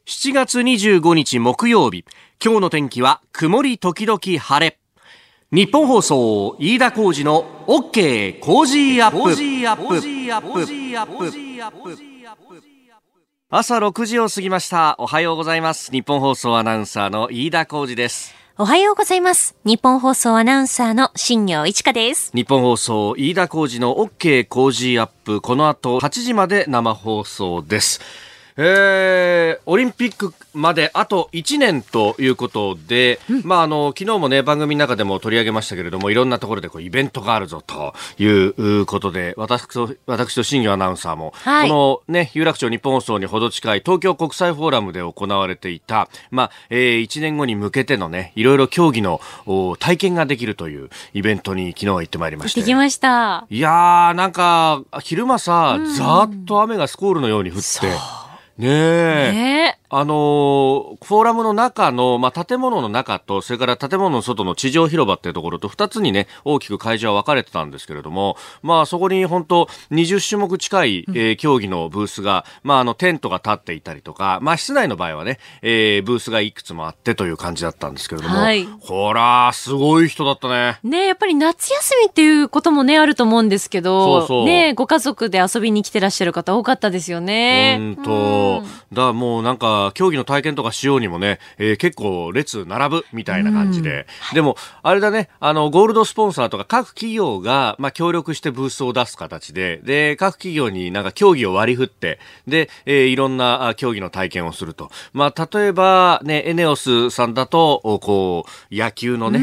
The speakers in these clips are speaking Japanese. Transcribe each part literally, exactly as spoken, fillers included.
しちがつにじゅうごにち木曜日、今日の天気は曇り時々晴れ。日本放送飯田浩司の OK コージーアップ。朝ろくじを過ぎました。おはようございます。日本放送アナウンサーの飯田浩司です。 おはようございます。日本放送アナウンサーの新業一華です。 日本放送飯田浩司の OK コージーアップ、この後はちじまで生放送です。えー、オリンピックまであといちねんということで、うん、まあ、あの昨日もね番組の中でも取り上げましたけれども、いろんなところでこうイベントがあるぞということで、私と私と新業アナウンサーも、はい、このね有楽町日本放送にほど近い東京国際フォーラムで行われていた、まあえー、いちねんごに向けてのねいろいろ競技の体験ができるというイベントに昨日は行ってまいりまして、 行ってきました。 いやーなんか昼間さ、うん、ざーっと雨がスコールのように降って、ねえ、ね、あのー、フォーラムの中の、まあ、建物の中と、それから建物の外の地上広場っていうところとふたつにね大きく会場は分かれてたんですけれども、まあそこに本当にじゅっしゅもく近い、えー、競技のブースが、まああのテントが立っていたりとか、まあ室内の場合はね、えー、ブースがいくつもあってという感じだったんですけれども、はい、ほらすごい人だったね。 ね、やっぱり夏休みっていうこともねあると思うんですけど、そうそう、ね、ご家族で遊びに来てらっしゃる方多かったですよね。 うんと、だからもうなんか競技の体験とかしようにもね、えー、結構列並ぶみたいな感じで、うん、でもあれだね、あのゴールドスポンサーとか各企業がまあ協力してブースを出す形で、で各企業になんか競技を割り振って、で、えー、いろんな競技の体験をすると、まあ例えばねエネオスさんだとこう野球のね、うん、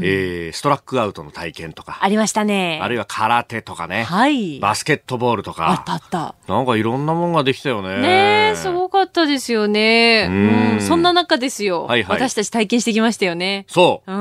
えー、ストラックアウトの体験とかありましたね。 あるいは空手とかね、 はい、 バスケットボールとかあったあった。 なんかいろんなもんができたよね。 ねえ、すごかったですよね。うん、うん、そんな中ですよ、はいはい、私たち体験してきましたよね。 そう、 うん、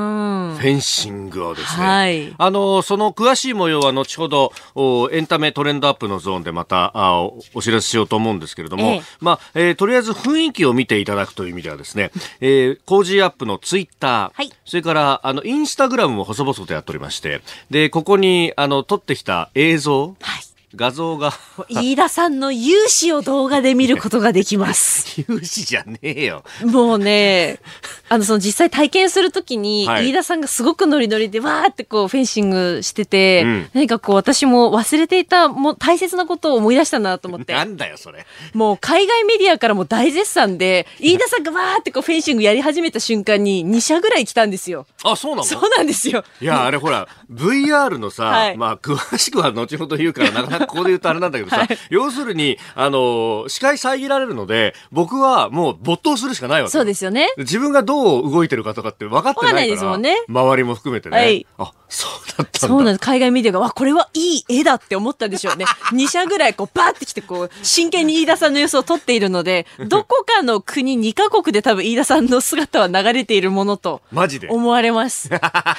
フェンシングをですね、 はい、 あのその詳しい模様は後ほどエンタメトレンドアップのゾーンでまたあ お, お知らせしようと思うんですけれども、ええまあえー、とりあえず雰囲気を見ていただくという意味ではですね、えー、コージーアップのツイッター、はい、それからあのインスタグラムも細々とやっておりまして、でここにあの撮ってきた映像、はい、画像が飯田さんの勇姿を動画で見ることができます勇姿じゃねえよ。 もうね、あのその実際体験するときに、はい、飯田さんがすごくノリノリでわーってこうフェンシングしてて、うん、何かこう私も忘れていたもう大切なことを思い出したなと思って。 なんだよそれ。 もう海外メディアからも大絶賛で、飯田さんがわーってこうフェンシングやり始めた瞬間ににしゃぐらい来たんですよ。 あ、そうなの？ そうなんですよ。 いやあれほらブイアール のさ、はい、まあ詳しくは後ほど言うからなかなかここで言うとあれなんだけどさ、はい、要するにあの視界遮られるので僕はもう没頭するしかないわけ。 そうですよね。 自分がどう動いてるかとかって分かってないから、 ないですもんね、 周りも含めてね、はい、あ、そうだったんだ。 そうなんです。海外メディアがわこれはいい絵だって思ったでしょうねにしゃぐらいこうバーってきてこう真剣に飯田さんの様子を撮っているのでどこかの国にカこくで多分飯田さんの姿は流れているものと思われます。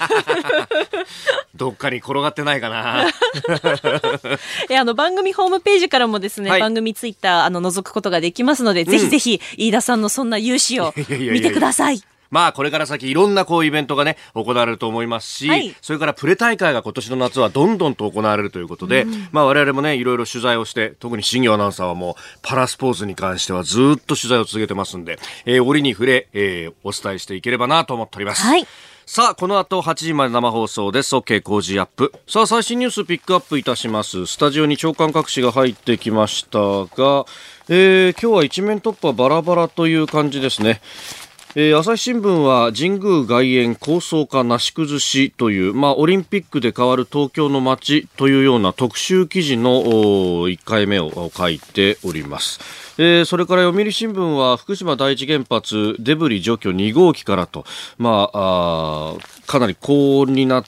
どっかに転がってないかなえあの番組ホームページからもですね、はい、番組ツイッターあの覗くことができますので、うん、ぜひぜひ飯田さんのそんな勇姿を見てください。 まあこれから先いろんなこうイベントがね行われると思いますし、はい、それからプレ大会が今年の夏はどんどんと行われるということで、うん、まあ我々もねいろいろ取材をして、特に新業アナウンサーはもうパラスポーツに関してはずっと取材を続けてますんで、えー、折に触れ、えー、お伝えしていければなと思っております。はい、さあこの後はちじまで生放送です。 OK コージーアップ。さあ最新ニュースピックアップいたします。スタジオに朝刊各紙が入ってきましたが、えー、今日は一面トップはバラバラという感じですね。えー、朝日新聞は神宮外苑高層化なし崩しという、まあ、オリンピックで変わる東京の街というような特集記事のいっかいめを書いております。えー、それから読売新聞は福島第一原発デブリ除去に号機からと、まあ、あかなり高温になって、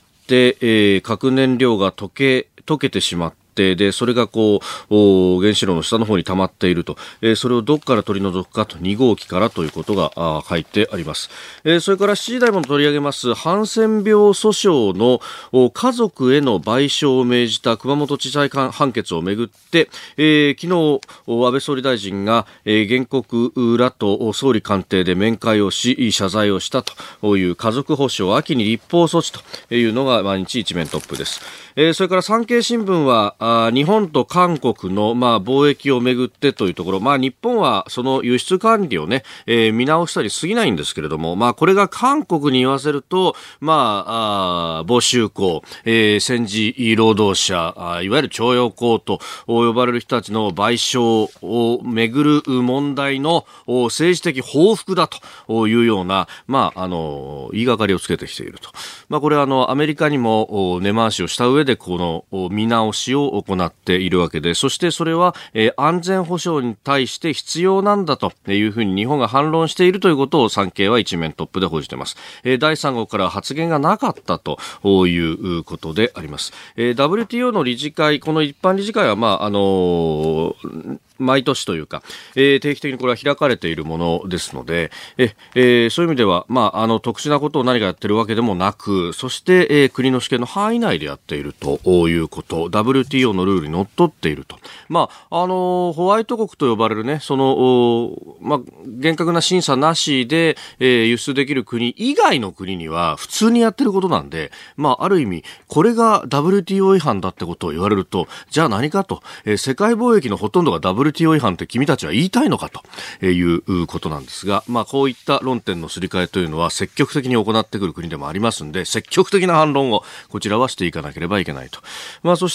えー、核燃料が溶け、溶けてしまってでそれがこう原子炉の下の方に溜まっていると、えー、それをどこから取り除くかとに号機からということがあ書いてあります。えー、それからしちじ台も取り上げますハンセン病訴訟の家族への賠償を命じた熊本地裁判決をめぐって、えー、昨日安倍総理大臣が、えー、原告らと総理官邸で面会をし謝罪をしたという家族保障秋に立法措置というのが毎日一面トップです。えー、それから産経新聞はあ日本と韓国の、まあ、貿易をめぐってというところ、まあ、日本はその輸出管理をね、えー、見直したり過ぎないんですけれども、まあ、これが韓国に言わせると、まあ、あ募集工、えー、戦時労働者、あいわゆる徴用工と呼ばれる人たちの賠償をめぐる問題の政治的報復だというような、まあ、あの言いがかりをつけてきていると。まあ、これはあのアメリカにも根回しをした上でこの見直しを行っているわけで、そしてそれは、えー、安全保障に対して必要なんだというふうに日本が反論しているということを産経は一面トップで報じています。えー、だいさん号から発言がなかったということであります。えー、ダブリューティーオー の理事会、この一般理事会はまああのー毎年というか、えー、定期的にこれは開かれているものですので、ええー、そういう意味では、まあ、あの特殊なことを何かやってるわけでもなく、そして、えー、国の主権の範囲内でやっているということ、ダブリューティーオー のルールにのっとっていると。まあ、あのホワイト国と呼ばれるね、その、まあ、厳格な審査なしで、えー、輸出できる国以外の国には普通にやってることなんで、まあ、ある意味、これが ダブリューティーオー 違反だってことを言われると、じゃあ何かと、えー、世界貿易のほとんどが ダブリューティーオー ダブリューティーオー 違反って君たちは言いたいのかということなんですが、まあ、こういった論点のすり替えというのは積極的に行ってくる国でもありますので、積極的な反論をこちらはしていかなければいけないと。まあ、そして、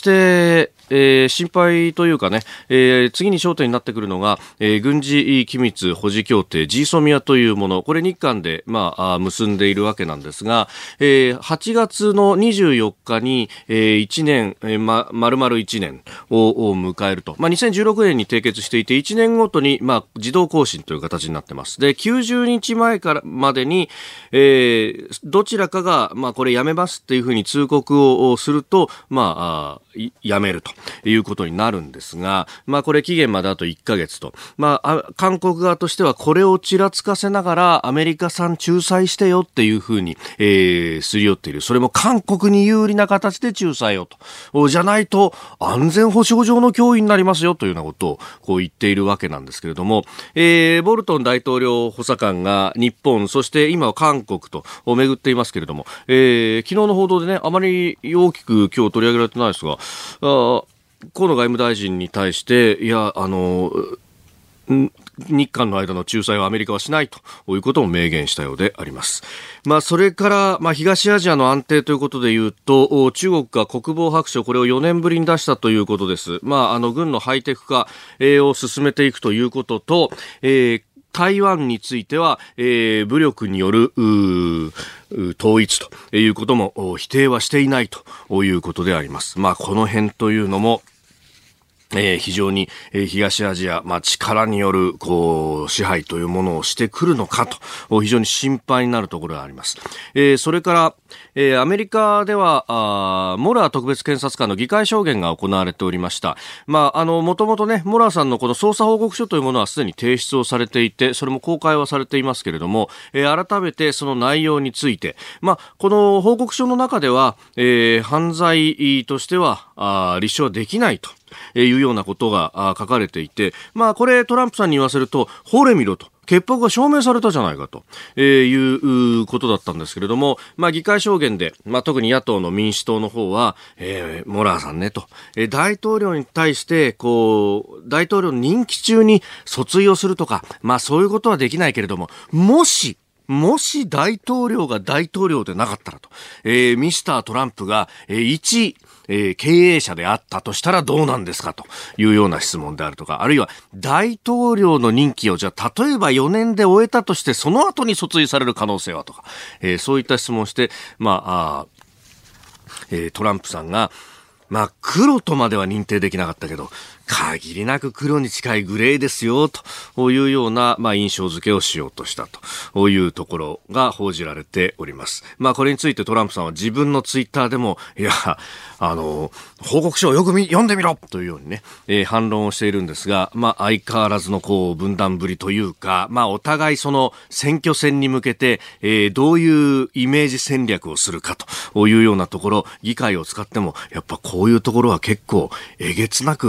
えー、心配というかね、えー、次に焦点になってくるのが、えー、軍事機密保持協定 ジーソミア というもの、これ日韓で、まあ、結んでいるわけなんですが、えー、はちがつのにじゅうよっかに、えー、いちねん、えー、ま、丸々いちねんを迎えると。まあ、にせんじゅうろくねんに締結していて、いちねんごとに、まあ、自動更新という形になってます。で、きゅうじゅうにちまえからまでに、えー、どちらかが、まあ、これやめますっていうふうに通告をすると、まあ、やめるということになるんですが、まあ、これ期限まであといっかげつと。まあ、韓国側としてはこれをちらつかせながらアメリカ産仲裁してよっていうふうに、えー、すり寄っている。それも韓国に有利な形で仲裁をと。じゃないと安全保障上の脅威になりますよというようなことをこう言っているわけなんですけれども、えー、ボルトン大統領補佐官が日本、そして今は韓国と巡っていますけれども、えー、昨日の報道でね、あまり大きく今日取り上げられてないですが、あ河野外務大臣に対して、いや、あの、日韓の間の仲裁はアメリカはしないということを明言したようであります。まあ、それから、まあ、東アジアの安定ということで言うと、中国が国防白書、これをよねんぶりに出したということです。まあ、あの、軍のハイテク化を進めていくということと、えー台湾については、えー、武力による統一ということも否定はしていないということであります。まあ、この辺というのもえー、非常に、えー、東アジア、まあ、力によるこう支配というものをしてくるのかと非常に心配になるところがあります。えー、それから、えー、アメリカではあモラー特別検察官の議会証言が行われておりました。まあ、あのもともとねモラーさんのこの捜査報告書というものはすでに提出をされていて、それも公開はされていますけれども、えー、改めてその内容について、まあ、この報告書の中では、えー、犯罪としてはあ立証はできないというようなことが書かれていて、まあこれトランプさんに言わせると、ほれ見ろと。潔白が証明されたじゃないかということだったんですけれども、まあ議会証言で、まあ特に野党の民主党の方は、えー、モラーさんねと、えー、大統領に対して、こう、大統領の任期中に訴追をするとか、まあそういうことはできないけれども、もし、もし大統領が大統領でなかったらと、えー、ミスタートランプが、えー、一、えー、経営者であったとしたらどうなんですかというような質問であるとか、あるいは大統領の任期をじゃあ例えばよねんで終えたとしてその後に訴追される可能性はとか、えー、そういった質問をして、まあ、あえー、トランプさんがまあ黒とまでは認定できなかったけど、限りなく黒に近いグレーですよというような、まあ、印象付けをしようとしたというところが報じられております。まあこれについてトランプさんは自分のツイッターでも、いやあの報告書をよく読んでみろというようにね、えー、反論をしているんですが、まあ相変わらずのこう分断ぶりというか、まあお互いその選挙戦に向けて、えー、どういうイメージ戦略をするかというようなところ、議会を使ってもやっぱこういうところは結構えげつなく露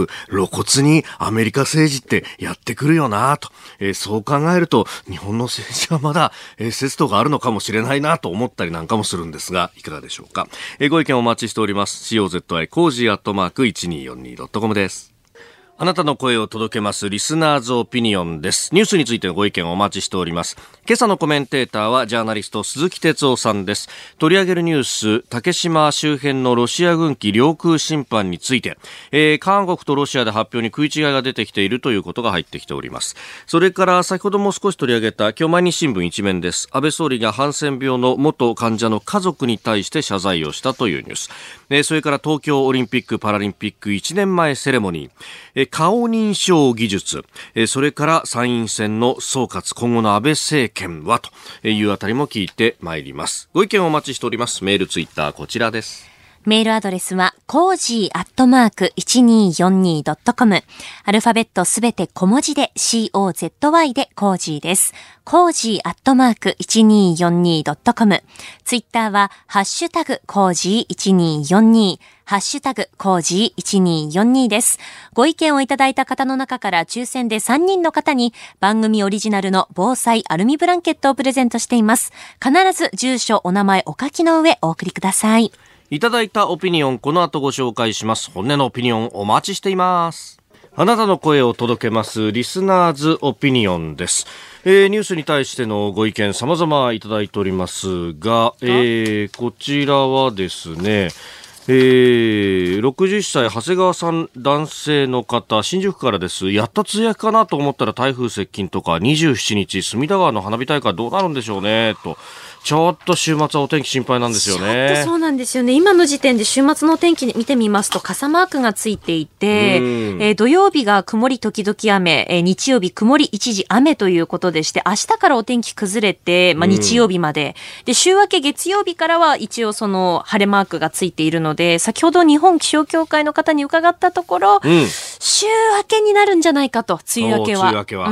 露骨にアメリカ政治ってやってくるよなと、えー、そう考えると日本の政治はまだ、えー、節度があるのかもしれないなと思ったりなんかもするんですが、いかがでしょうか。えー、ご意見お待ちしております。 シーオーゼットアイ コージーアットマーク いちにーよんにードットコム です。あなたの声を届けますリスナーズオピニオンです。ニュースについてのご意見をお待ちしております。今朝のコメンテーターはジャーナリスト鈴木哲夫さんです。取り上げるニュース、竹島周辺のロシア軍機領空侵犯について、えー、韓国とロシアで発表に食い違いが出てきているということが入ってきております。それから先ほども少し取り上げた今日毎日新聞一面です。安倍総理がハンセン病の元患者の家族に対して謝罪をしたというニュース、えー、それから東京オリンピック・パラリンピックいちねんまえセレモニー、えー顔認証技術、それから参院選の総括、今後の安倍政権はというあたりも聞いてまいります。ご意見をお待ちしております。メール、ツイッター、こちらです。 メールアドレスはコージーアットマーク いちにーよんにードットコム、 アルファベットすべて小文字で シーオーゼットワイ でコージーです。コージーアットマーク いちにーよんにードットコム、 ツイッターはハッシュタグコージーいちにーよんにー、ハッシュタグコージーいちにーよんにーです。ご意見をいただいた方の中から抽選でさんにんの方に番組オリジナルの防災アルミブランケットをプレゼントしています。必ず住所お名前お書きの上お送りください。 いただいたオピニオン、この後ご紹介します。本音のオピニオンお待ちしています。あなたの声を届けますリスナーズオピニオンです。えー、ニュースに対してのご意見様々いただいておりますが、えー、こちらはですね、えー、ろくじゅっさい長谷川さん、男性の方、新宿からです。やっと梅雨明けかなと思ったら台風接近とか、にじゅうしちにち隅田川の花火大会どうなるんでしょうねと。ちょっと週末はお天気心配なんですよね。 ちょっとそうなんですよね。今の時点で週末のお天気見てみますと傘マークがついていて、えー、土曜日が曇り時々雨、えー、日曜日曇り一時雨ということでして、明日からお天気崩れて、まあ、日曜日までで、週明け月曜日からは一応その晴れマークがついているので、先ほど日本気象協会の方に伺ったところ、うん、週明けになるんじゃないかと。梅雨明けは、梅雨明けは、うん、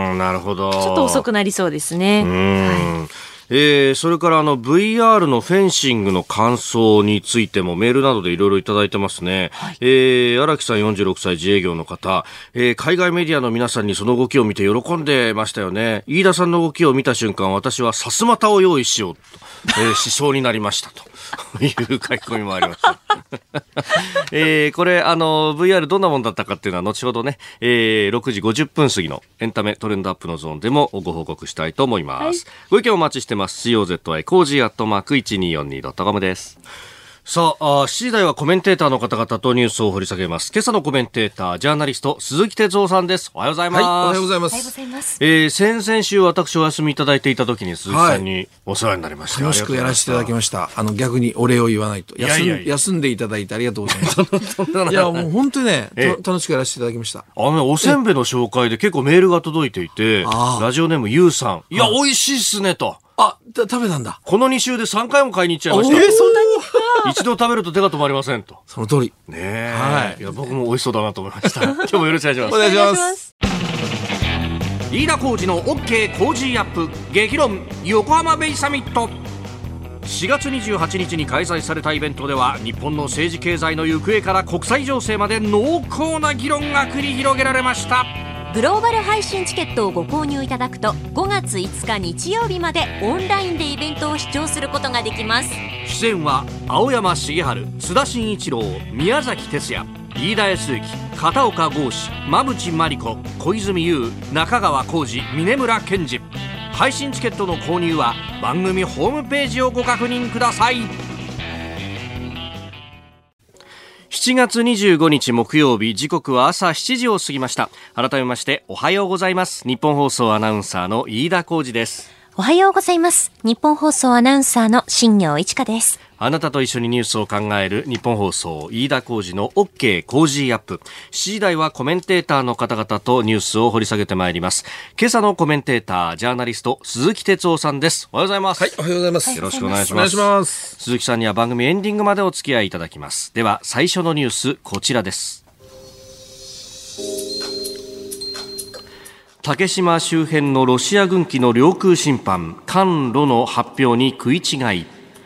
うん、なるほど。 ちょっと遅くなりそうですね。 うん、はい。えー、それからあの ブイアール のフェンシングの感想についてもメールなどでいろいろいただいてますね。はい、えー、荒木さんよんじゅうろくさい自営業の方、えー、海外メディアの皆さんにその動きを見て喜んでましたよね。飯田さんの動きを見た瞬間、私はさすまたを用意しようと、えー、しそうになりましたという書き込みもありました。えー、これあの ブイアール どんなものだったかっていうのは後ほどね、えー、ろくじごじゅっぷん過ぎのエンタメトレンドアップのゾーンでもご報告したいと思います。はい、ご意見お待ちしてます。 シーオーゼットアイ コージーアットマーク いちにーよんにードットコム です。さあ、しちじ台はコメンテーターの方々とニュースを掘り下げます。今朝のコメンテーター、ジャーナリスト鈴木哲夫さんです。おはようございます。はい、 おはようございます。 おはようございます。 えー、先々週私お休みいただいていた時に鈴木さんにお世話になりました。 楽しくやらせていただきました。あの逆にお礼を言わないと。休ん、いやいやいや休んでいただいてありがとうございます。いやもう本当にね、楽しくやらせていただきました。 あの、ね、おせんべいの紹介で結構メールが届いていて、ラジオネームゆうさん、いや美味しいっすねと。 あ、食べたんだ。 このに週でさんかいも買いに行っちゃいました。 えー、そんなに一度食べると手が止まりませんと。 その通り。 ねえ。はい。いや、僕も美味しそうだなと思いました。今日もよろしくお願いします。 お願いします。 飯田浩司の OK 工事アップ激論横浜ベイサミット。しがつにじゅうはちにちに開催されたイベントでは、日本の政治経済の行方から国際情勢まで濃厚な議論が繰り広げられました。 グローバル配信チケットをご購入いただくと、ごがついつか日曜日までオンラインでイベントを視聴することができます。 出演は青山茂春、津田慎一郎、宮崎哲也、飯田康之、片岡剛志、馬淵真理子、小泉悠、中川浩二、峯村健二。配信チケットの購入は番組ホームページをご確認ください。しちがつにじゅうごにち木曜日、時刻は朝しちじを過ぎました。改めましておはようございます。日本放送アナウンサーの飯田浩司です。 おはようございます。日本放送アナウンサーの新業一華です。 あなたと一緒にニュースを考える日本放送飯田浩司の OK 工事アップ。しちじ台はコメンテーターの方々とニュースを掘り下げてまいります。今朝のコメンテーター、ジャーナリスト鈴木哲夫さんです。おはようございます。 はい、おはようございます。 よろしくお願いします。 お願いします。 鈴木さんには番組エンディングまでお付き合いいただきます。では最初のニュース、こちらです。竹島周辺のロシア軍機の領空侵犯、韓露の発表に食い違い。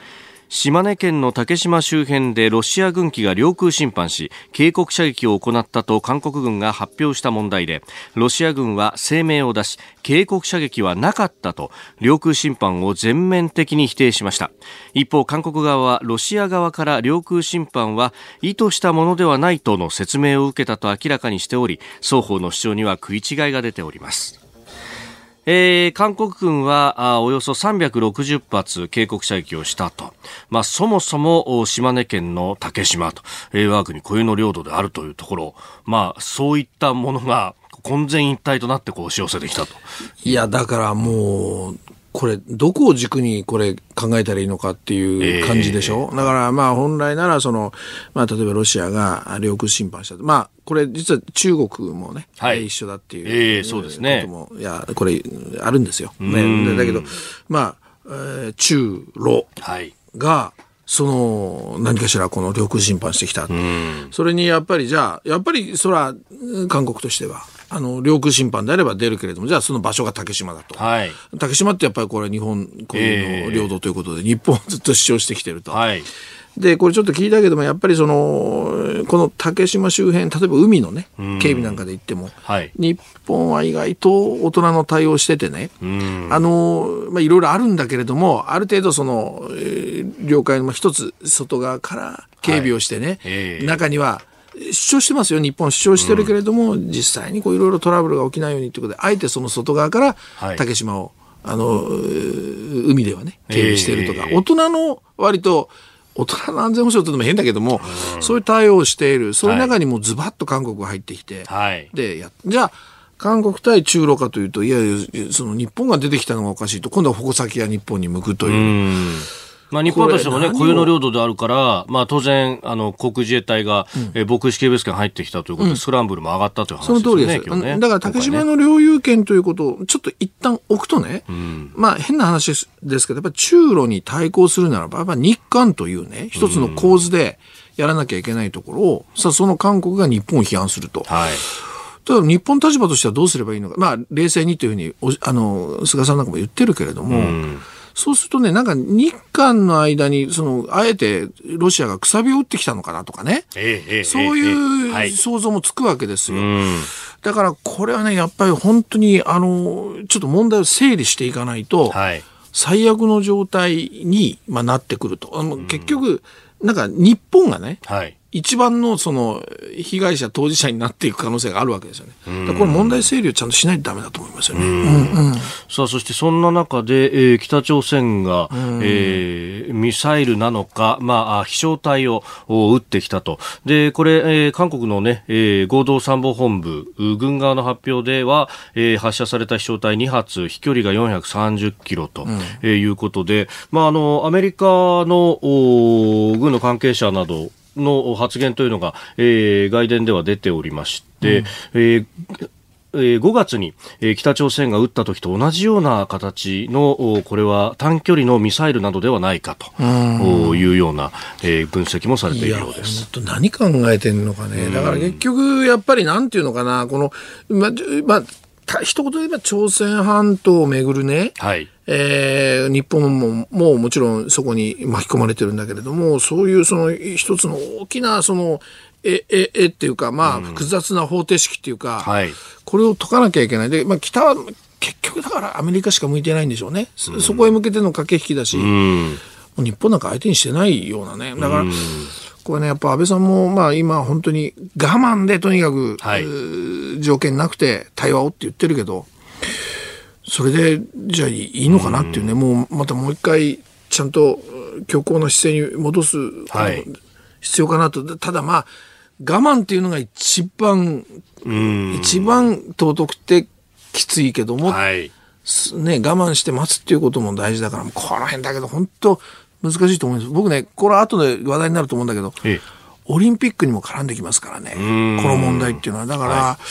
島根県の竹島周辺でロシア軍機が領空侵犯し警告射撃を行ったと韓国軍が発表した問題で、ロシア軍は声明を出し、警告射撃はなかったと領空侵犯を全面的に否定しました。一方、韓国側はロシア側から領空侵犯は意図したものではないとの説明を受けたと明らかにしており、双方の主張には食い違いが出ております。えー、韓国軍はあおよそさんびゃくろくじゅっぱつ警告射撃をしたと、まあ、そもそも島根県の竹島と、えー、我が国固有の領土であるというところ、まあ、そういったものが混然一体となってこう押し寄せてきたと。 いやだからもうこれどこを軸にこれ考えたらいいのかっていう感じでしょ、えー、だからまあ本来ならその、まあ、例えばロシアが領空侵犯したと、まあこれ実は中国もね、はい、一緒だっていう、 えー、そうですね、 こともいやこれあるんですよ、ね、だけどまあ、えー、中ロが、はいその何かしらこの領空侵犯してきた。それにやっぱりじゃあやっぱりそれは韓国としてはあの領空侵犯であれば出るけれども、じゃあその場所が竹島だと、はい、竹島ってやっぱりこれは日本固有の領土ということで、えー、日本をずっと主張してきてると、はい、でこれちょっと聞いたけどもやっぱりそのこの竹島周辺、例えば海のね警備なんかで行っても、はい、日本は意外と大人の対応しててね、あのまあいろいろあるんだけれども、ある程度その、えー、領海の一つ外側から警備をしてね、はいえー、中には主張してますよ、日本主張してるけれども、うん、実際にこういろいろトラブルが起きないようにということで、あえてその外側から竹島を、はい、あの海ではね警備してるとか、えー、大人の割と大人の安全保障というのも変だけども、うん、そういう対応をしている。その中にもズバッと韓国が入ってきて、はい、でやじゃあ韓国対中ロかというと、いやいやその日本が出てきたのがおかしいと、今度は矛先が日本に向くという。うんまあ、日本としてもね、固有の領土であるから、まあ、当然、あの、航空自衛隊が、うん、え防空識別圏入ってきたということで、うん、スクランブルも上がったという話ですよね。 その通りです。今日ね、だから、竹島の領有権ということを、ちょっと一旦置くとね、うん、まあ、変な話ですけど、やっぱり中ロに対抗するならば、やっぱ日韓というね、一つの構図でやらなきゃいけないところを、さあ、その韓国が日本を批判すると。はい。ただ、日本立場としてはどうすればいいのか。まあ、冷静にというふうに、あの、菅さんなんかも言ってるけれども、うんそうするとね、なんか日韓の間に、その、あえてロシアがくさびを打ってきたのかなとかね。ええ、そういう想像もつくわけですよ。はい、だからこれはね、やっぱり本当に、あの、ちょっと問題を整理していかないと、はい、最悪の状態に、まあ、なってくると。あの結局、なんか日本がね、はい一番のその被害者当事者になっていく可能性があるわけですよね。だからこれ問題整理をちゃんとしないとダメだと思いますよね。うんうん、 さあそしてそんな中で、えー、北朝鮮が、えー、ミサイルなのか、まあ飛翔体を撃ってきたと。でこれ、えー、韓国のね、えー、合同参謀本部軍側の発表では、えー、発射された飛翔体にはつ飛距離がよんひゃくさんじゅっキロと、うんえー、いうことで、まああのアメリカの軍の関係者などの発言というのが、えー、外伝では出ておりまして、うんえーえー、ごがつに、えー、北朝鮮が撃った時と同じような形のこれは短距離のミサイルなどではないかというような、えー、分析もされているようです。 いや何考えてんのかね。だから結局やっぱりなんていうのかな、このまま一言で言えば朝鮮半島をめぐるね、はいえー、日本ももうもちろんそこに巻き込まれてるんだけれども、そういうその一つの大きなそのえええっていうか、まあ複雑な方程式っていうか、うんはい、これを解かなきゃいけない。で、まあ北は結局だからアメリカしか向いてないんでしょうね。うん、そこへ向けての駆け引きだし、うん、日本なんか相手にしてないようなね。だから。うんこれね、やっぱ安倍さんも、まあ今本当に我慢でとにかく、はい、条件なくて対話をって言ってるけど、それでじゃあいいのかなっていうね、うもうまたもう一回ちゃんと強硬な姿勢に戻す、はい、必要かなと。ただまあ我慢っていうのが一番、一番尊くてきついけども、はい、ね、我慢して待つっていうことも大事だから、この辺だけど本当難しいと思います。僕ね、これは後で話題になると思うんだけど、ええ、オリンピックにも絡んできますからね。この問題っていうのは。だから、はい、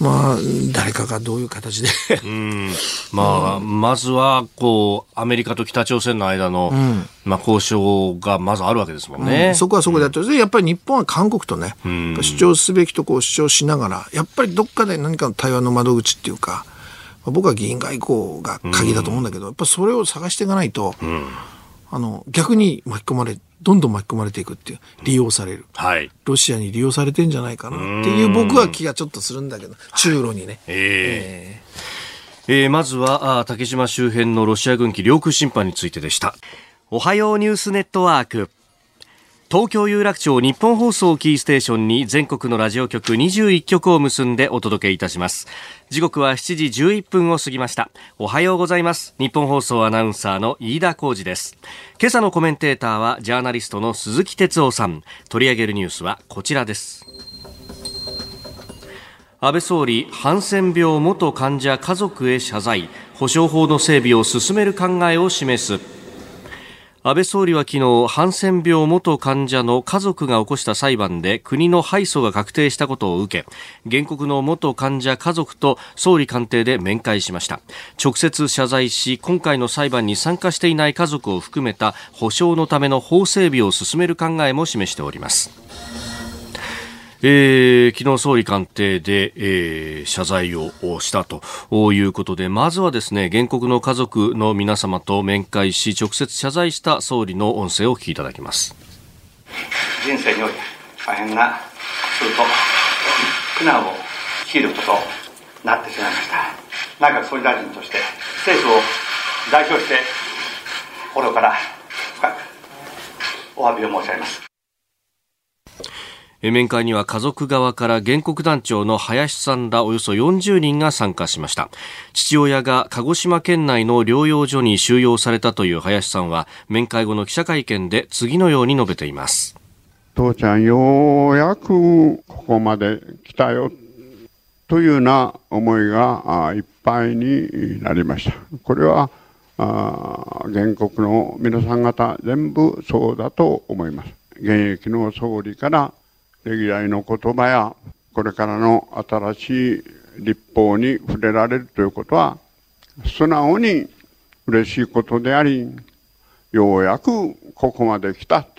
まあ、誰かがどういう形でうんまあ、うん。まずは、こう、アメリカと北朝鮮の間の、うんまあ、交渉がまずあるわけですもんね。 うん、そこはそこでやってる。で、やっぱり日本は韓国とね、主張すべきとこを主張しながら、やっぱりどっかで何かの対話の窓口っていうか、僕は議員外交が鍵だと思うんだけど、やっぱそれを探していかないと、うんあの逆に巻き込まれどんどん巻き込まれていくっていう利用される、はい、ロシアに利用されてんじゃないかなっていう僕は気がちょっとするんだけど、中ロにね、はい、えーえー、まずは竹島周辺のロシア軍機領空侵犯についてでした。おはようニュースネットワーク、東京有楽町日本放送キーステーションに全国のラジオ局にじゅういっきょくを結んでお届けいたします。時刻はしちじじゅういっぷんを過ぎました。おはようございます。日本放送アナウンサーの飯田浩司です。今朝のコメンテーターはジャーナリストの鈴木哲夫さん。取り上げるニュースはこちらです。安倍総理、ハンセン病元患者家族へ謝罪、保障法の整備を進める考えを示す。安倍総理は昨日、ハンセン病元患者の家族が起こした裁判で国の敗訴が確定したことを受け、原告の元患者家族と総理官邸で面会しました。直接謝罪し、今回の裁判に参加していない家族を含めた保障のための法整備を進める考えも示しております。えー、昨日総理官邸で、えー、謝罪をしたということで、まずはですね、原告の家族の皆様と面会し、直接謝罪した総理の音声をお聞きいただきます。 人生において大変な苦痛と苦難を強いることとなってしまいました。内閣総理大臣として政府を代表して心から深くお詫びを申し上げます。 面会には家族側から原告団長の林さんらおよそよんじゅうにんが参加しました。父親が鹿児島県内の療養所に収容されたという林さんは、面会後の記者会見で次のように述べています。 父ちゃん、ようやくここまで来たよというような思いがいっぱいになりました。これはあ原告の皆さん方全部そうだと思います。現役の総理からねぎらいの言葉やこれからの新しい立法に触れられるということは素直に嬉しいことであり、ようやくここまで来た。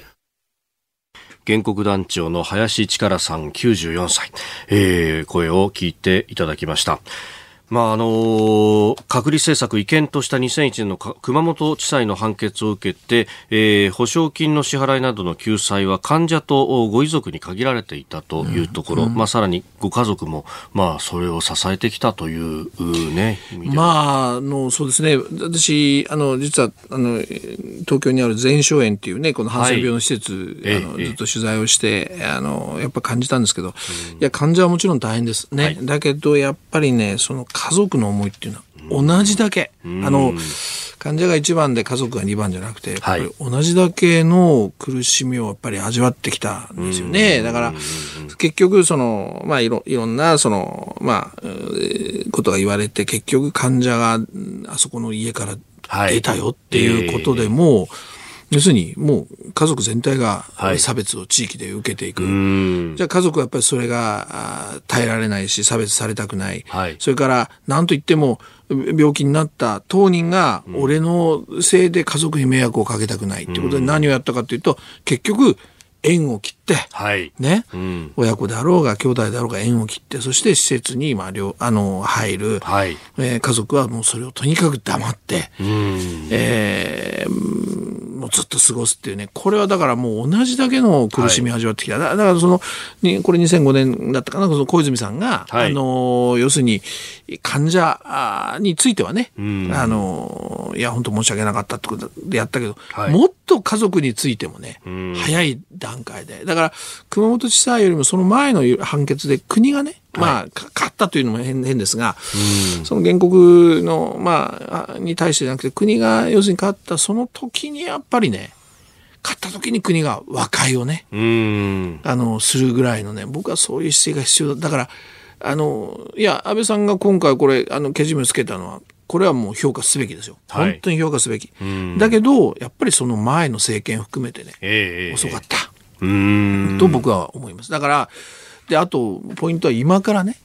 原告団長の林力さんきゅうじゅうよんさい、えー、声を聞いていただきました。まああの隔離政策違憲としたにせんいちねんの熊本地裁の判決を受けて、えー、保証金の支払いなどの救済は患者とご遺族に限られていたというところ、うんうん、まあ、さらにご家族も、まあ、それを支えてきたという、ね、 まあ、あのそうですね、私あの実はあの東京にある全笑園っていうねこのハンセン病の施設、はい、あのずっと取材をして、えー、あのやっぱ感じたんですけど、うん、いや患者はもちろん大変ですね、はい、だけどやっぱりねその家族の思いっていうのは同じだけ、うん、あの患者がいちばんで家族がにばんじゃなくて、はい、同じだけの苦しみをやっぱり味わってきたんですよね。だから結局その、まあ、いろいろんなその、まあ、ことが言われて結局患者があそこの家から出たよっていうことでも、はいえー要するにもう家族全体が差別を地域で受けていく、はい、じゃあ家族はやっぱりそれが耐えられないし差別されたくない、はい、それから何と言っても病気になった当人が俺のせいで家族に迷惑をかけたくないっていうことで何をやったかというと結局縁を切って、はいねうん、親子であろうが兄弟であろうが縁を切ってそして施設に、まあ、あの入る、はいえー、家族はもうそれをとにかく黙って、うんえー、もうずっと過ごすっていうねこれはだからもう同じだけの苦しみを味わってきた、はい、だ, だからそのこれにせんごねんだったかなその小泉さんが、はい、あの要するに患者についてはね、うん、あのいや本当申し訳なかったってことでやったけど、はい、もっと家族についてもね、うん、早い段階でだから熊本地裁よりもその前の判決で国がねまあ、はい、勝ったというのも 変, 変ですが、うん、その原告の、まあ、に対してじゃなくて国が要するに勝ったその時にやっぱりね勝った時に国が和解をね、うん、あのするぐらいのね僕はそういう姿勢が必要だ。だからあのいや安倍さんが今回これあのけじめをつけたのはこれはもう評価すべきですよ、はい、本当に評価すべき、うん、だけどやっぱりその前の政権含めてね、えー、遅かった、えー、と僕は思います。だからであとポイントは今からね、 うん、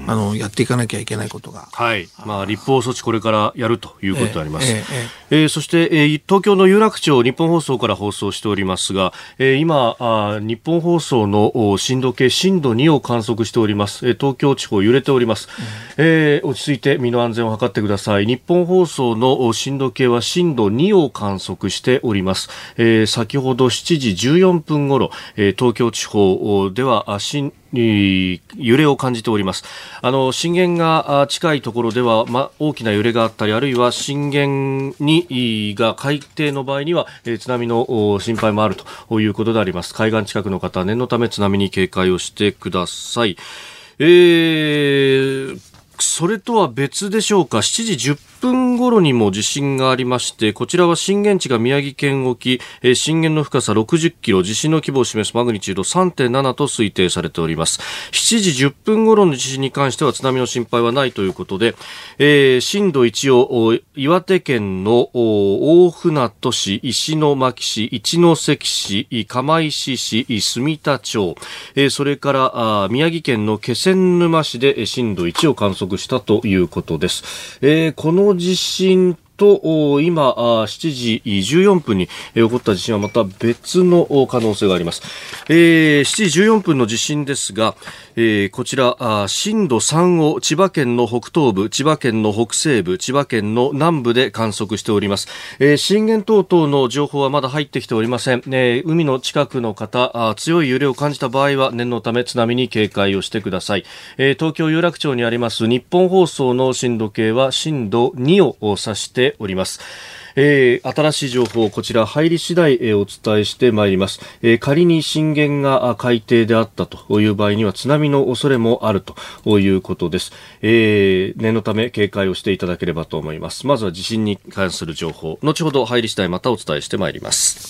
あのやっていかなきゃいけないことが、 はい、まあ、立法措置これからやるということであります。 えーえーえーえー、そして、えー、東京の有楽町日本放送から放送しておりますが、えー、今あ日本放送の震度計震度にを観測しております。えー、東京地方揺れております。うん、えー、落ち着いて身の安全を図ってください。日本放送の震度計は震度にを観測しております。えー、先ほどしちじじゅうよんぷん頃、えー、東京地方では震揺れを感じております。あの震源が近いところでは、ま、大きな揺れがあったり、あるいは震源にが海底の場合には、えー、津波の心配もあるということであります。海岸近くの方は念のため津波に警戒をしてください。えーそれとは別でしょうか。しちじじゅっぷん頃にも地震がありまして、こちらは震源地が宮城県沖、えー、震源の深さろくじゅっキロ、地震の規模を示すマグニチュード さんてんなな と推定されております。しちじじゅっぷん頃の地震に関しては津波の心配はないということで、えー、震度いちを岩手県の大船渡市、石巻市、一関市、釜石市、住田町、えー、それから宮城県の気仙沼市で震度いちを観測したということです。えー、この地震と今しちじじゅうよんぷんに起こった地震はまた別の可能性があります。えー、しちじじゅうよんぷんの地震ですが、えー、こちら震度さんを千葉県の北東部、千葉県の北西部、千葉県の南部で観測しております。えー、震源等々の情報はまだ入ってきておりません。えー、海の近くの方、強い揺れを感じた場合は念のため津波に警戒をしてください。えー、東京有楽町にあります日本放送の震度計は震度にを指しております。えー、新しい情報こちら入り次第、えー、お伝えしてまいります。えー、仮に震源が海底であったという場合には津波の恐れもあるということです。えー、念のため警戒をしていただければと思います。まずは地震に関する情報、後ほど入り次第またお伝えしてまいります。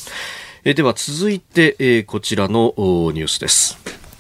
えー、では続いて、えー、こちらのニュースです。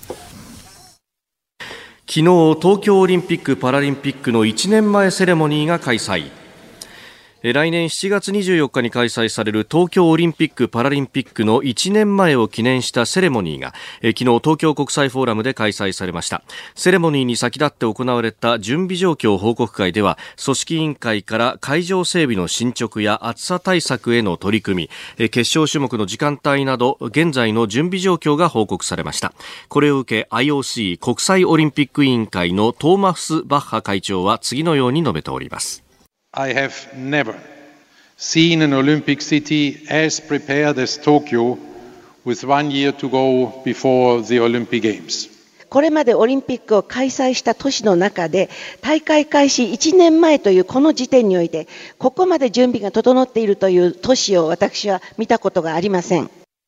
昨日東京オリンピック・パラリンピックのいちねんまえセレモニーが開催。来年しちがつにじゅうよっかに開催される東京オリンピック・パラリンピックのいちねんまえを記念したセレモニーが昨日東京国際フォーラムで開催されました。セレモニーに先立って行われた準備状況報告会では、組織委員会から会場整備の進捗や暑さ対策への取り組み、決勝種目の時間帯など現在の準備状況が報告されました。これを受け アイオーシー 国際オリンピック委員会のトーマス・バッハ会長は次のように述べております。 I have never seen an Olympic city as prepared as Tokyo with one year to go before the Olympic Games. これまでオリンピックを開催した都市の中で大会開始いちねんまえというこの時点においてここまで準備が整っているという都市を私は見たことがありません。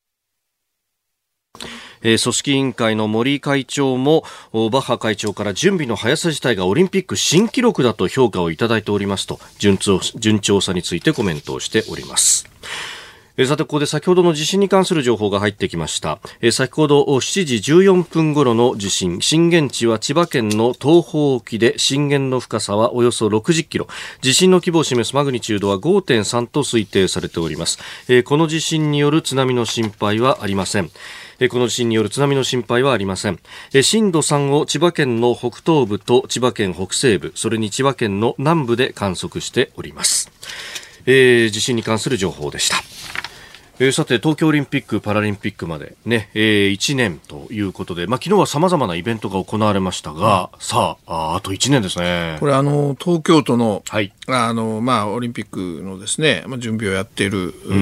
組織委員会の森会長もバッハ会長から準備の速さ自体がオリンピック新記録だと評価をいただいておりますと 順調、順調さについてコメントをしております。さてここで先ほどの地震に関する情報が入ってきました。先ほどしちじじゅうよんぷん頃の地震、震源地は千葉県の東方沖で震源の深さはおよそろくじゅっキロ、地震の規模を示すマグニチュードは ごてんさん と推定されております。この地震による津波の心配はありません。この地震による津波の心配はありません。震度さんを千葉県の北東部と千葉県北西部、それに千葉県の南部で観測しております。えー、地震に関する情報でした。えー、さて東京オリンピック・パラリンピックまで、ねえー、いちねんということで、まあ、昨日は様々なイベントが行われましたが、うん、さあ、あ、あといちねんですね。 これあの東京都の、 はい、 あのまあ、オリンピックのですね、まあ、準備をやっている、うん、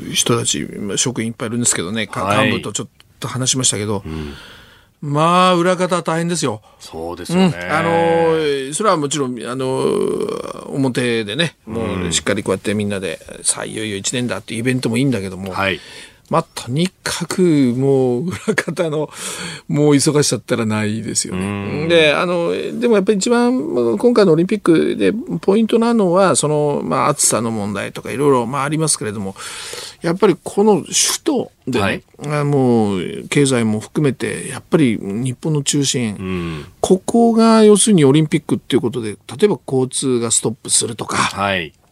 人たち、職員いっぱいいるんですけどね、はい、幹部とちょっと話しましたけど、うん、まあ裏方大変ですよ。 そうですよね、 うん、あのそれはもちろんあの表でね、もうしっかりこうやってみんなで、うん、さあいよいよいちねんだっていうイベントもいいんだけども、 はい、 まあ、とにかくもう裏方のもう忙しさったらないですよね。で、あのでもやっぱり一番今回のオリンピックでポイントなのはその、まあ、暑さの問題とかいろいろまあありますけれども、やっぱりこの首都で、ね、はい、もう経済も含めてやっぱり日本の中心、うん、ここが要するにオリンピックっていうことで、例えば交通がストップするとか、 はい、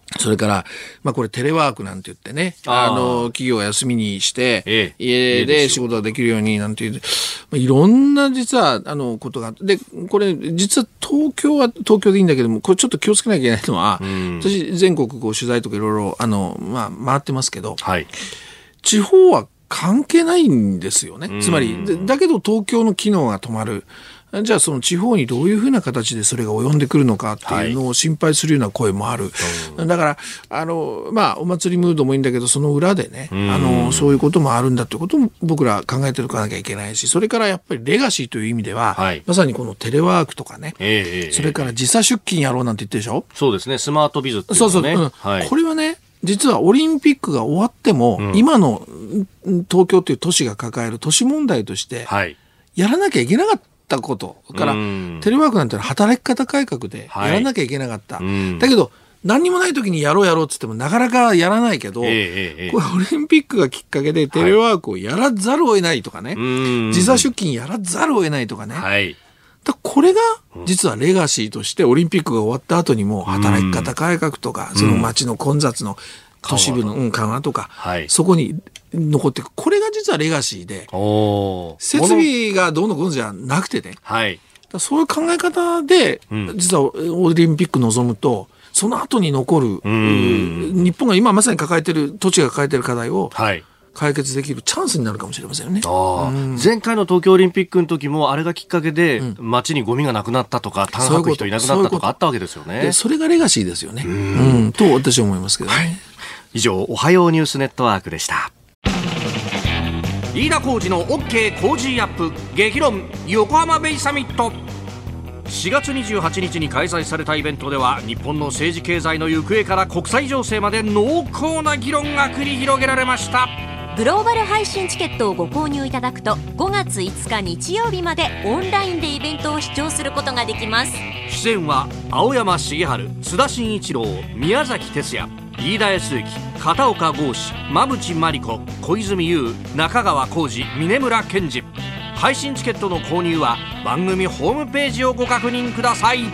それから、まあこれテレワークなんて言ってね、あの、企業を休みにして、ええ、家で仕事ができるようになんていう、まあ、いろんな実は、あの、ことがあって、で、これ実は東京は東京でいいんだけども、これちょっと気をつけなきゃいけないのは、うん、私全国こう取材とかいろいろ、あの、まあ回ってますけど、はい、地方は関係ないんですよね。つまり、だけど東京の機能が止まる。じゃあその地方にどういうふうな形でそれが及んでくるのかっていうのを心配するような声もある。はい、だから、あの、まあ、お祭りムードもいいんだけど、その裏でね、あの、そういうこともあるんだということも僕ら考えておかなきゃいけないし、それからやっぱりレガシーという意味では、はい、まさにこのテレワークとかね、えー、それから時差出勤やろうなんて言ってるでしょ？ そうですね、スマートビズっていうのね。そうそう、うんはい、これはね、実はオリンピックが終わっても、うん、今の東京という都市が抱える都市問題として、やらなきゃいけなかった。ことから、テレワークなんてのは働き方改革でやらなきゃいけなかった、はい、だけど何にもない時にやろうやろうって言ってもなかなかやらないけど、えー、これオリンピックがきっかけでテレワークをやらざるを得ないとかね、はい、時差出勤やらざるを得ないとかね、はい、だこれが実はレガシーとしてオリンピックが終わった後にも働き方改革とかその街の混雑の都市部の緩和とか、はい、そこに残っていく。これが実はレガシーで、設備がどうのこうのじゃなくてね、はい、だそういう考え方で、うん、実はオリンピック臨むと、その後に残る、日本が今まさに抱えている、土地が抱えている課題を解決できるチャンスになるかもしれませんよね。 あうん、前回の東京オリンピックの時も、あれがきっかけで、街にゴミがなくなったとか、炭吐く人いなくなったとかあったわけですよね。 でそれがレガシーですよね。うん、うん、と私は思いますけどね。はい、 以上、おはようニュースネットワークでした。飯田浩司の OK 工事アップ激論横浜ベイサミット。しがつにじゅうはちにちに開催されたイベントでは、日本の政治経済の行方から国際情勢まで濃厚な議論が繰り広げられました。 グローバル配信チケットをご購入いただくと、ごがついつか日曜日までオンラインでイベントを視聴することができます。 出演は青山茂春、津田慎一郎、宮崎哲也、飯田康之、片岡剛志、馬淵真理子、小泉悠、中川浩二、峯村健二。配信チケットの購入は番組ホームページをご確認ください。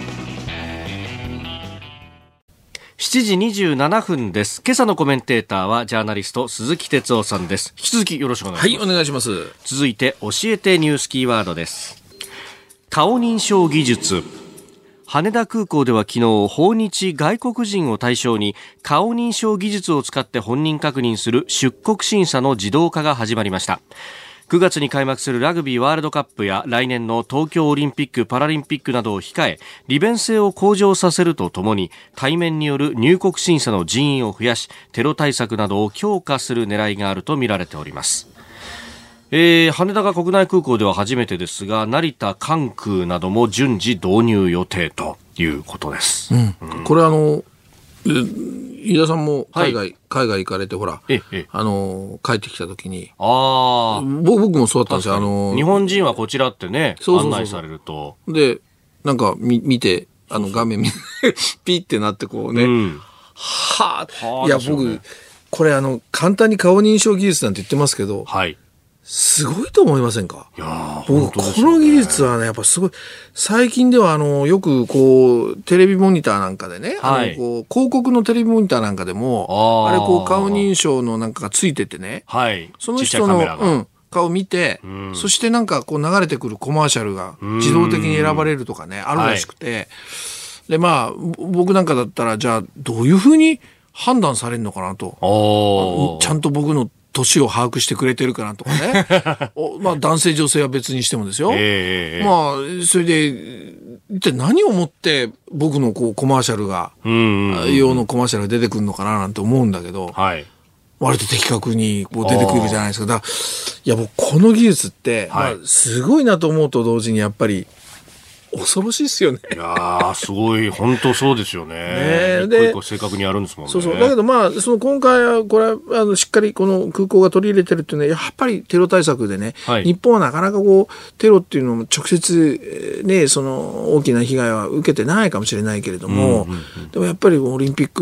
しちじにじゅうななふんです。今朝のコメンテーターはジャーナリスト鈴木哲夫さんです。引き続きよろしくお願いします。 はい、お願いします。 続いて教えてニュースキーワードです。顔認証技術。羽田空港では昨日、訪日外国人を対象に顔認証技術を使って本人確認する出国審査の自動化が始まりました。くがつに開幕するラグビーワールドカップや来年の東京オリンピック・パラリンピックなどを控え、利便性を向上させるとともに、対面による入国審査の人員を増やし、テロ対策などを強化する狙いがあるとみられております。えー、羽田が国内空港では初めてですが、成田、関空なども順次導入予定ということです。 うんうん、これあの飯田さんも海外、はい、海外行かれてほら、ええ、あの帰ってきた時に、あ僕もそうだったんですよ。あの日本人はこちらってね、そうそうそうそう、案内されるとでなんか見見てあの画面見ピッてなってこうね、うん、はあ、いや、ね、僕これあの簡単に顔認証技術なんて言ってますけど、はい、すごいと思いませんか？いや僕この技術はねやっぱすごい。最近ではあのよくこうテレビモニターなんかでね、はい、あのこう広告のテレビモニターなんかでも あ, あれこう顔認証のなんかがついててね、はい、その人の、うん、顔見て、うん、そしてなんかこう流れてくるコマーシャルが自動的に選ばれるとかね、あるらしくて、はい、でまあ僕なんかだったらじゃあどういうふうに判断されるのかなと、ちゃんと僕の年を把握してくれてるかなとかねお、まあ、男性女性は別にしてもですよ、えー、まあそれで一体何をもって僕のこうコマーシャルが、うんうんうん、用のコマーシャルが出てくるのかななんて思うんだけど、はい、割と的確にこう出てくるじゃないですか。だからいや僕この技術って、はい、まあ、すごいなと思うと同時にやっぱり恐ろしいですよね。 いやーすごい本当そうですよね。ね一個一個正確にやるんですもんね。 そうそう。だけどまあその今回はこれはあのしっかりこの空港が取り入れてるっていうのはやっぱりテロ対策でね、はい、日本はなかなかこうテロっていうのも直接ねその大きな被害は受けてないかもしれないけれども、うんうんうん、でもやっぱりオリンピック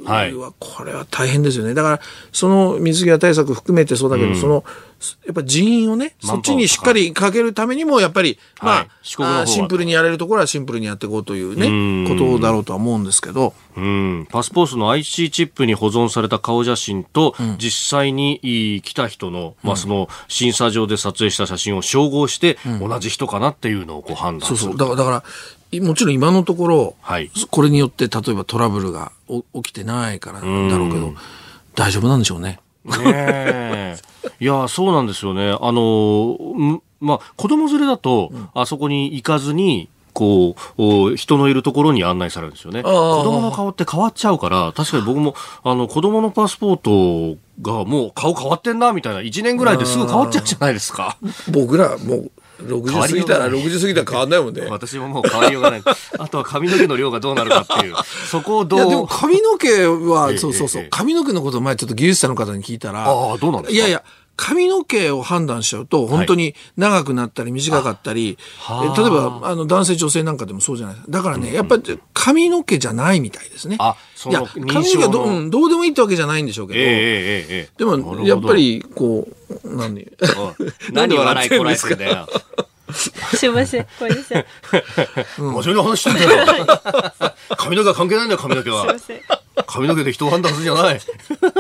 はい、 これは大変ですよね。だからその水際対策含めてそうだけど、うん、そのやっぱ人員をねそっちにしっかりかけるためにもやっぱり、まあ、はい、あシンプルにやれるところはシンプルにやっていこうというねことだろうとは思うんですけど、 うん、パスポートの アイシー チップに保存された顔写真と、うん、実際に来た人の、まあ、その審査場で撮影した写真を照合して、うん、同じ人かなっていうのをこう判断する。 そうそうだから、だからもちろん今のところ、はい、これによって例えばトラブルが起きてないからだろうけど、大丈夫なんでしょうね。 ねいやそうなんですよね。あのまあ子供連れだと、うん、あそこに行かずにこう人のいるところに案内されるんですよね。子供の顔って変わっちゃうから、確かに僕もあの子供のパスポートがもう顔変わってんなみたいな、いちねんぐらいですぐ変わっちゃうじゃないですか。 僕らもうろくじゅう過ぎたらろくじゅう過ぎたら変わんないもんね。 私ももう変わりようがない。あとは髪の毛の量がどうなるかっていう、そこをどう。いやでも髪の毛は、そうそうそう、髪の毛のこと前ちょっと技術者の方に聞いたら、 ああどうなんですか。 いやいや髪の毛を判断しちゃうと本当に長くなったり短かったり、はい、例えばあの男性女性なんかでもそうじゃないですか。だからね、うん、やっぱり髪の毛じゃないみたいですね。 あそのいや髪の毛は ど,、うん、どうでもいいってわけじゃないんでしょうけど、えーえーえー、でもやっぱりこう何何笑いこらえてんだよ。 すいません、これですよ。 真面目な話してんだよ。髪の毛は関係ないんだよ、髪の毛は。すいません。髪の毛で人を判断するんじゃない。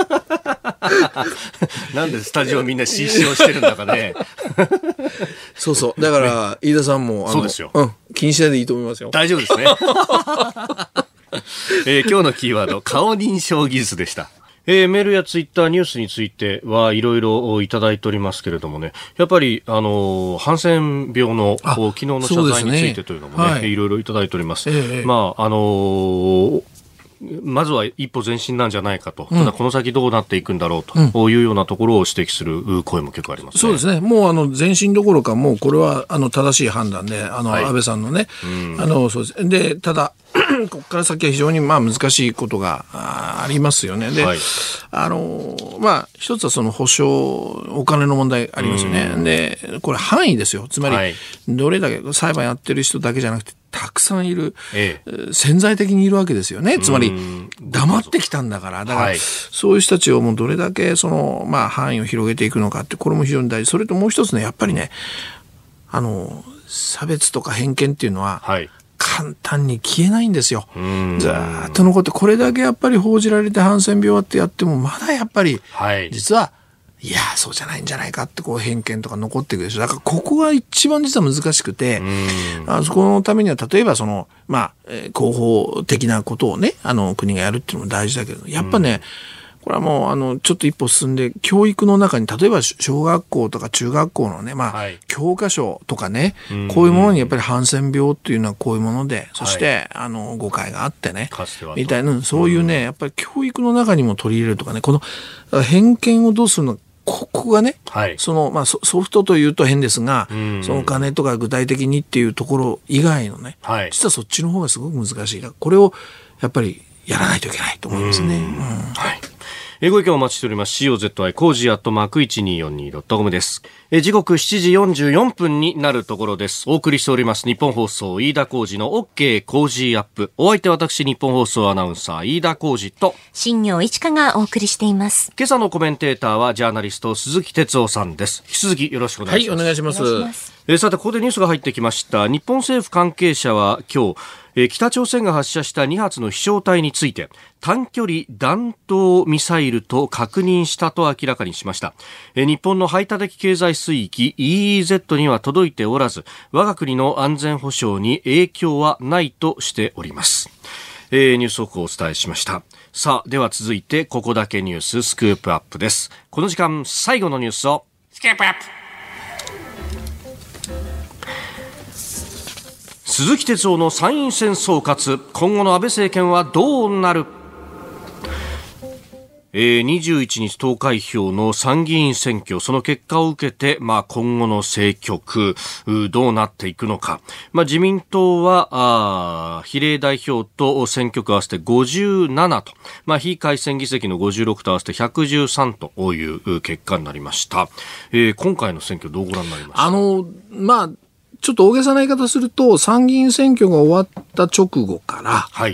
なんでスタジオみんな失笑してるんだかね。 そうそう。だから、ね、飯田さんも、 そうですよ。 うん、気にしないでいいと思いますよ。 大丈夫ですね。えー、今日のキーワード、顔認証技術でした。えー、メールやツイッターニュースについてはいろいろいただいておりますけれどもね、やっぱり、あのー、ハンセン病の昨日の謝罪についてというのもね、ねはい、いろいろいただいております。ええ、まあ、あのーまずは一歩前進なんじゃないかと、うん、ただこの先どうなっていくんだろうというようなところを指摘する声も結構ありますね。 そうですね。もうあの前進どころか、もうこれはあの正しい判断で、あの安倍さんのね、はい、あのそうです。でただここから先は非常にまあ難しいことがありますよね。で、はい、あのまあ一つはその保証お金の問題ありますよね。でこれ範囲ですよ。つまり、はい、どれだけ裁判やってる人だけじゃなくてたくさんいる、ええ、潜在的にいるわけですよね。つまり黙ってきたんだから、だから、はい、そういう人たちをもうどれだけその、まあ、範囲を広げていくのかって、これも非常に大事。それともう一つね、やっぱりね、あの差別とか偏見っていうのは、はい、簡単に消えないんですよ。ずっと残って、これだけやっぱり報じられてハンセン病ってやってもまだやっぱり、はい、実はいやそうじゃないんじゃないかってこう偏見とか残っていくでしょ。だからここが一番実は難しくて、あそこのためには例えばそのまあ、えー、広報的なことをね、あの国がやるっていうのも大事だけど、やっぱね、これはもうあのちょっと一歩進んで、教育の中に例えば小学校とか中学校のね、まあ、はい、教科書とかね、こういうものにやっぱりハンセン病っていうのはこういうもので、そして、はい、あの誤解があってね、みたいな、そういうね、やっぱり教育の中にも取り入れるとかね、この偏見をどうするのか、ここがね、はい、そのまあ、ソフトというと変ですが、そのお金とか具体的にっていうところ以外のね、はい、実はそっちの方がすごく難しい。これをやっぱりやらないといけないと思いますね。うんうん、はい。 えご意見をお待ちしております。シーオーゼットアイ コージーアットマーク いちにーよんにードットコム です。え時刻しちじよんじゅうよんぷんになるところです。お送りしております日本放送飯田浩司の OK コージーアップ。お相手は私日本放送アナウンサー飯田浩司と新業一華がお送りしています。 今朝のコメンテーターはジャーナリスト鈴木哲夫さんです。引き続きよろしくお願いします。 はい、お願いします。 えさてここでニュースが入ってきました。日本政府関係者は今日北朝鮮が発射したに発の飛翔体について短距離弾道ミサイルと確認したと明らかにしました。日本の排他的経済水域 イーイーゼット には届いておらず、我が国の安全保障に影響はないとしております。えー、ニュース速報をお伝えしました。さあでは続いてここだけニューススクープアップです。この時間最後のニュースをスクープアップ。鈴木哲夫の参院選総括、今後の安倍政権はどうなる。えー、にじゅういちにち投開票の参議院選挙、その結果を受けて、まあ、今後の政局どうなっていくのか、まあ、自民党はあ比例代表と選挙区合わせてごじゅうななと、まあ、非改選議席のごじゅうろくと合わせてひゃくじゅうさんという結果になりました。えー、今回の選挙どうご覧になりました？ あのまあちょっと大げさな言い方すると、参議院選挙が終わった直後から、はい、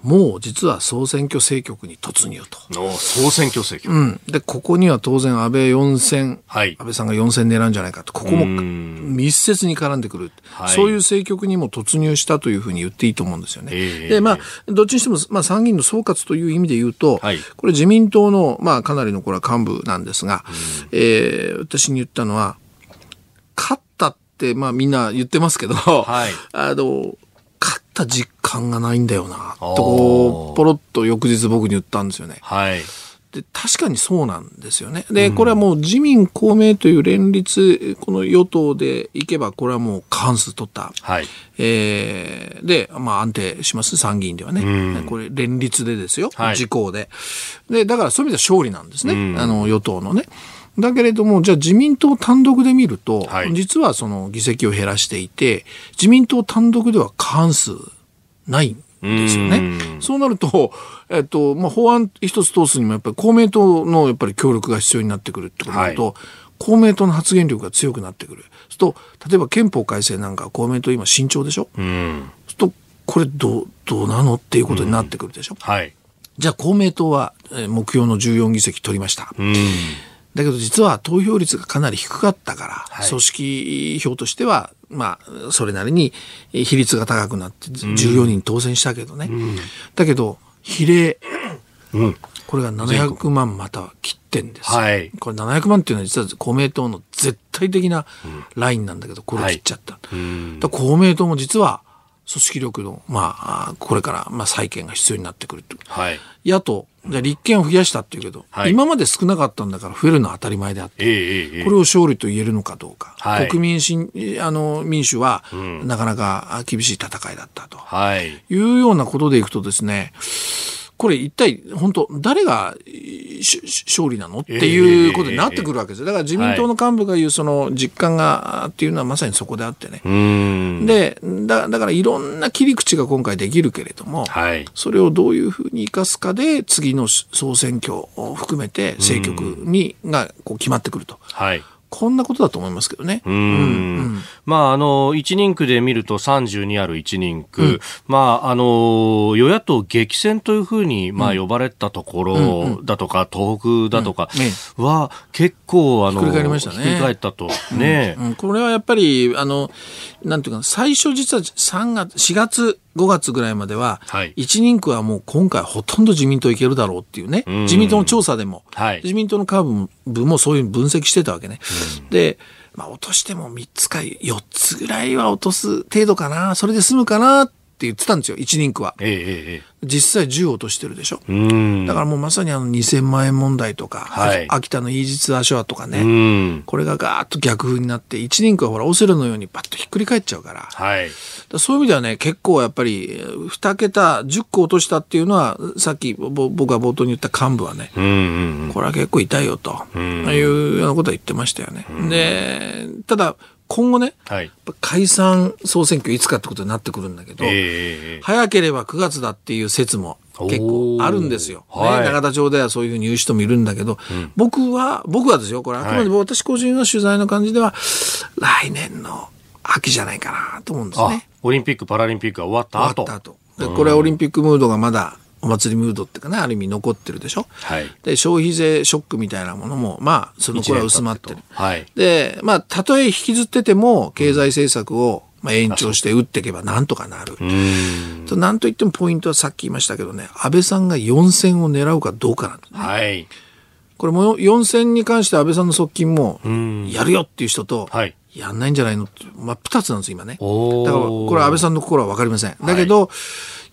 もう実は総選挙政局に突入と。 総選挙政局、 うん、でここには当然安倍よん選、はい、安倍さんがよん選狙うんじゃないかと、ここも密接に絡んでくる、はい、そういう政局にも突入したというふうに言っていいと思うんですよね。えー、でまあどっちにしても、まあ、参議院の総括という意味で言うと、はい、これ自民党の、まあ、かなりのこれは幹部なんですが、えー、私に言ったのは勝ったって、まあ、みんな言ってますけど、はい、あの勝った実感がないんだよなとポロッと翌日僕に言ったんですよね。はい、で確かにそうなんですよね。でこれはもう自民公明という連立、この与党でいけばこれはもう過半数取った、はい、えー、で、まあ、安定します参議院ではね、うん、これ連立でですよ、はい、自公で。でだからそういう意味では勝利なんですね、うん、あの与党のね。だけれどもじゃあ自民党単独で見ると、はい、実はその議席を減らしていて自民党単独では過半数ないんですよね。うそうなると、えっとまあ、法案一つ通すにもやっぱり公明党のやっぱり協力が必要になってくるってことになると、はい、公明党の発言力が強くなってくる。そうすると例えば憲法改正なんか公明党今慎重でしょ。うんそうするとこれどう、どうなのっていうことになってくるでしょ。はい、じゃあ公明党は目標のじゅうよん議席取りました。うんだけど実は投票率がかなり低かったから、はい、組織票としては、まあ、それなりに比率が高くなってじゅうよにん当選したけどね。うん、だけど、比例、うん、これがななひゃくまんまたは切ってんですよ。はい、これななひゃくまんっていうのは実は公明党の絶対的なラインなんだけど、これ切っちゃった。はい、だ公明党も実は組織力の、まあ、これから、まあ、再建が必要になってくると。はい、野党、じゃあ立憲を増やしたっていうけど、はい、今まで少なかったんだから増えるのは当たり前であって、えー、これを勝利と言えるのかどうか、はい、国民新あの民主は、うん、なかなか厳しい戦いだったと、はい、いうようなことでいくとですね、これ一体本当誰が勝利なのっていうことになってくるわけですよ。だから自民党の幹部が言うその実感がっていうのはまさにそこであってね。で だ, だからいろんな切り口が今回できるけれども、はい、それをどういうふうに生かすかで次の総選挙を含めて政局にがこう決まってくると。はいこんなことだと思いますけどね。うんうん、 まあ、あの、一人区で見るとさんじゅうにある一人区。うん、まあ、あの、与野党激戦というふうに、まあ、呼ばれたところだとか、東北だとかは、結構、あの、 ひっくり返りましたね。 ひっくり返ったと。ね、 うんうん。これはやっぱり、あの、なんていうか、最初実はさんがつ、しがつ、ごがつぐらいまでは、はい、一人区はもう今回ほとんど自民党いけるだろうっていうね、自民党の調査でも、はい、自民党の幹部もそういう分析してたわけね。で、まあ、落としてもみっつかよっつぐらいは落とす程度かな、それで済むかなって言ってたんですよ、一人区は。ええ、実際じゅう落としてるでしょ。うんだからもうまさにあのにせんまんえん問題とか、はい、秋田のイージス・アショアとかね、うんこれがガーッと逆風になって、一人区はほらオセロのようにパッとひっくり返っちゃうから、はい、だそういう意味ではね、結構やっぱりに桁じゅっこ落としたっていうのは、さっき僕が冒頭に言った幹部はね、うんうんうん、これは結構痛いよと、うん、いうようなことは言ってましたよね。うん、でただ今後ね、はい、解散総選挙いつかってことになってくるんだけど、えー、早ければくがつだっていう説も結構あるんですよ。ね、永田町ではそういうふうに言う人もいるんだけど、うん、僕は、僕はですよ、これあくまで私個人の取材の感じでは、来年の秋じゃないかなと思うんですね。 オリンピック・パラリンピックが終わった後。終わった後。 でこれはオリンピックムードがまだ、お祭りムードっていうかね、ある意味残ってるでしょ。はい、で消費税ショックみたいなものもまあその頃は薄まってる。はい、でまあたとえ引きずってても経済政策をまあ延長して打っていけばなんとかなる。うんとなんといってもポイントはさっき言いましたけどね、安倍さんがよん選を狙うかどうかなんですね。はい、これもよん選に関して安倍さんの側近もやるよっていう人と、はい、やんないんじゃないのって真っ二つなんです今ね。だからこれは安倍さんの心は分かりません。だけど、はい、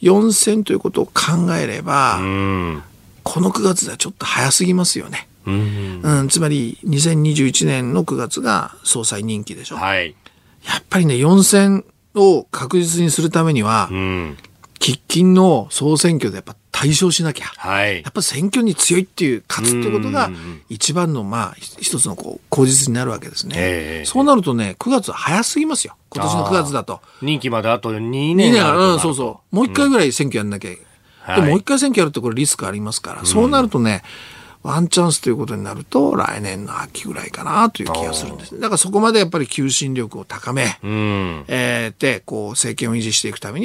よん選ということを考えれば、このくがつではちょっと早すぎますよね。うんうん、つまりにせんにじゅういちねんのくがつが総裁任期でしょ。はい、やっぱりねよん選を確実にするためには、喫緊の総選挙でやっぱ対勝しなきゃ、はい、やっぱ選挙に強いっていう勝つっていうことが一番のまあ一つのこう口実になるわけですね。えー、そうなるとねくがつは早すぎますよ。今年のくがつだと任期まであとにねんあると。 うん、そうそうもう一回ぐらい選挙やんなきゃ、うん、でもう一回選挙やるとこれリスクありますから、はい、そうなるとねワンチャンスということになると来年の秋ぐらいかなという気がするんです。だからそこまでやっぱり求心力を高め、うんえー、でこう政権を維持していくためには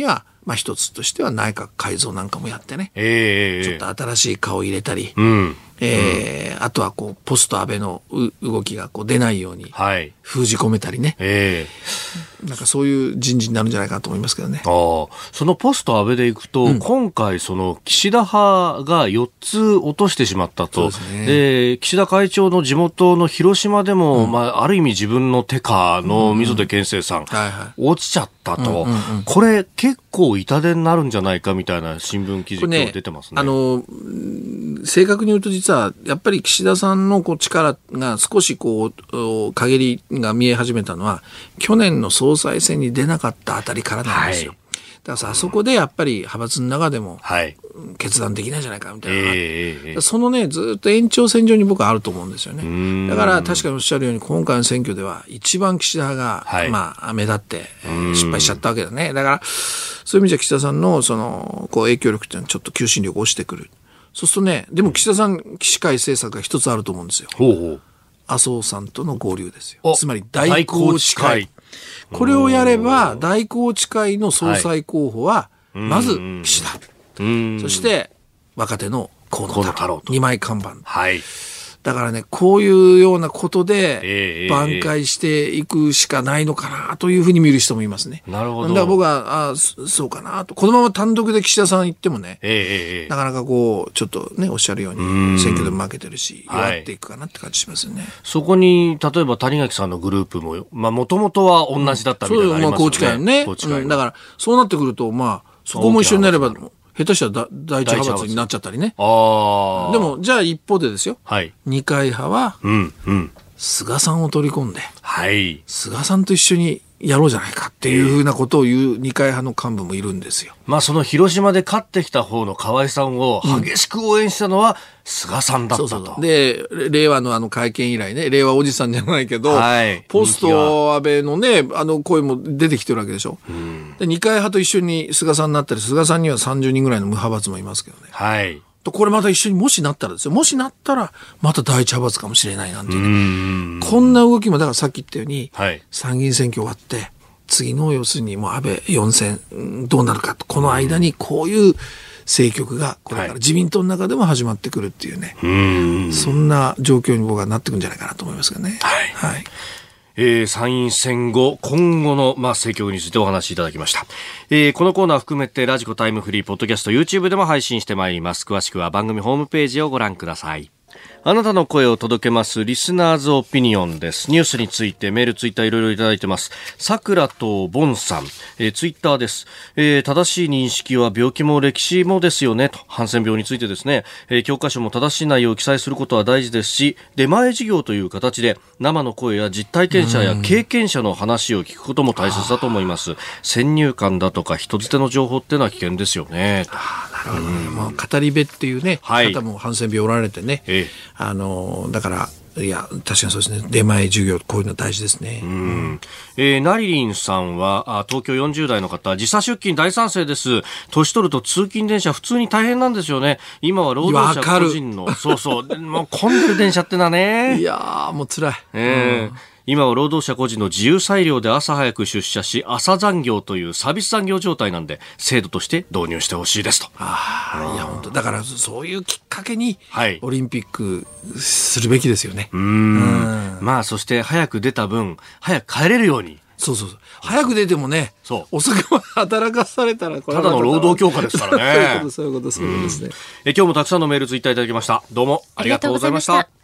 まあ一つとしては内閣改造なんかもやってね、 えー、 ちょっと新しい顔を入れたり、 うんえーうん、あとはこうポスト安倍の動きがこう出ないように封じ込めたりね、はいえー、なんかそういう人事になるんじゃないかなと思いますけどね。 あそのポスト安倍でいくと、うん、今回その岸田派がよっつ落としてしまったと、そうですね、で岸田会長の地元の広島でも、うんまあ、ある意味自分の手下の溝手健生さん、うんはいはい、落ちちゃったと、うんうんうん、これ結構痛手になるんじゃないかみたいな新聞記事が出てますね。 あの正確に言うと実はやっぱり岸田さんのこう力が少しこう陰りが見え始めたのは去年の総裁選に出なかったあたりからなんですよ、はい、だからさあそこでやっぱり派閥の中でも決断できないんじゃないかみたいな、はいえー、そのねずっと延長線上に僕はあると思うんですよね。だから確かにおっしゃるように今回の選挙では一番岸田派が、はいまあ、目立って、えー、失敗しちゃったわけだね。だからそういう意味じゃ岸田さんのそのこう影響力っていうのはちょっと求心力が落ちてくる。そうするとね、でも岸田さん起死回政策が一つあると思うんですよ。 ほうほう麻生さんとの合流ですよ。つまり大宏池会。これをやれば大宏池会の総裁候補はまず岸田、そして若手の河野太郎二枚看板、 はい、 だからねこういうようなことで挽回していくしかないのかなというふうに見る人もいますね。 なるほど。 だから僕はあそうかなと、このまま単独で岸田さん行ってもね、 えー、 なかなかこうちょっとねおっしゃるように選挙でも負けてるし弱っていくかなって感じしますよね、はい、 そこに例えば谷垣さんのグループももともとは同じだったみたいなのがありますよね。 そう、まあ、宏池会ね、うん、だからそうなってくるとまあそこも一緒になれば下手したら第一派閥になっちゃったりね。 あでもじゃあ一方でですよ、 はい、 二階派は、 うんうん、 菅さんを取り込んで、 はい、 菅さんと一緒にやろうじゃないかっていうふうなことを言う二階派の幹部もいるんですよ。 まあその広島で勝ってきた方の河合さんを激しく応援したのは菅さんだったと、うん、そうそうで令和のあの会見以来ね、令和おじさんじゃないけど、はい、ポスト安倍のねあの声も出てきてるわけでしょ、うん、で二階派と一緒に菅さんになったり、菅さんにはさんじゅうにんぐらいの無派閥もいますけどね、 はい、 これまた一緒にもしなったらですよ、もしなったらまた第一派閥かもしれないなんていうね、こんな動きもだからさっき言ったように、はい、参議院選挙終わって次の要するにもう安倍よん選どうなるかと、この間にこういう政局がこれから自民党の中でも始まってくるっていうね、はい、そんな状況に僕はなってくるんじゃないかなと思いますけどね。 はい、はいえー、参院選後今後の、まあ、政局についてお話しいただきました、えー、このコーナー含めてラジコタイムフリーポッドキャスト YouTube でも配信してまいります。詳しくは番組ホームページをご覧ください。あなたの声を届けますリスナーズオピニオンです。ニュースについてメールツイッターいろいろいただいてます。さくらとボンさん、えー、ツイッターです、えー、正しい認識は病気も歴史もですよねと、ハンセン病についてですね、えー、教科書も正しい内容を記載することは大事ですし、出前授業という形で生の声や実体験者や経験者の話を聞くことも大切だと思います。先入観だとか人づての情報っていうのは危険ですよね。 あなるほどね、まあ、語り部っていうね、はい、方もハンセン病おられてね、ええあのだからいや確かにそうですね、出前授業こういうの大事ですね。 うん、えー、ナリリンさんはあ東京よんじゅう代の方、時差出勤大賛成です。年取ると通勤電車普通に大変なんですよね。今は労働者個人のそうそうもう混んでる電車ってのはね、 いやーもう辛い、 えーうん今は労働者個人の自由裁量で朝早く出社し朝残業というサービス残業状態なんで制度として導入してほしいですと。 ああいや本当だからそういうきっかけにオリンピックするべきですよね。 うーんうんまあそして早く出た分早く帰れるように。 そうそうそう早く出てもねそう遅くまで働かされたらこれただの労働強化ですからねそういうことそういうことそういうことですね、 うん、え今日もたくさんのメールツイッターいただきました。どうもありがとうございました。